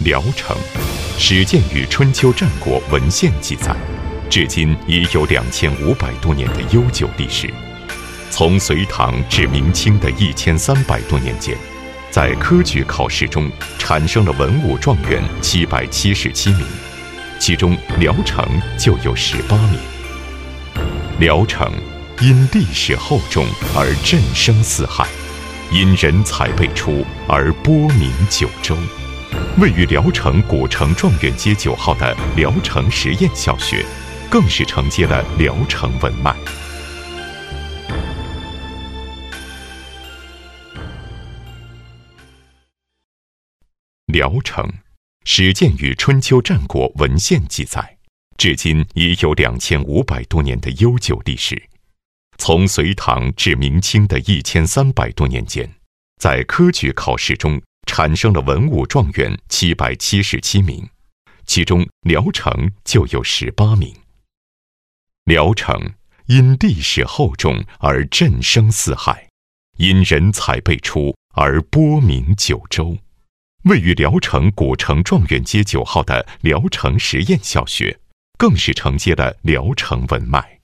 聊城，始建于春秋战国文献记载，至今已有2500多年的悠久历史。从隋唐至明清的1300多年间，在科举考试中产生了文武状元777名，其中聊城就有18名。聊城因地势厚重而震声四海，因人才辈出而播名九州。位于聊城古城状元街9号的聊城实验小学，更是承接了聊城文脉。聊城始建于春秋战国文献记载，至今已有2500多年的悠久历史。从隋唐至明清的1300多年间，在科举考试中产生了文武状元777名，其中聊城就有18名。聊城因地势厚重而震声四海，因人才辈出而播名九州。位于聊城古城状元街9号的聊城实验小学，更是承接了聊城文脉。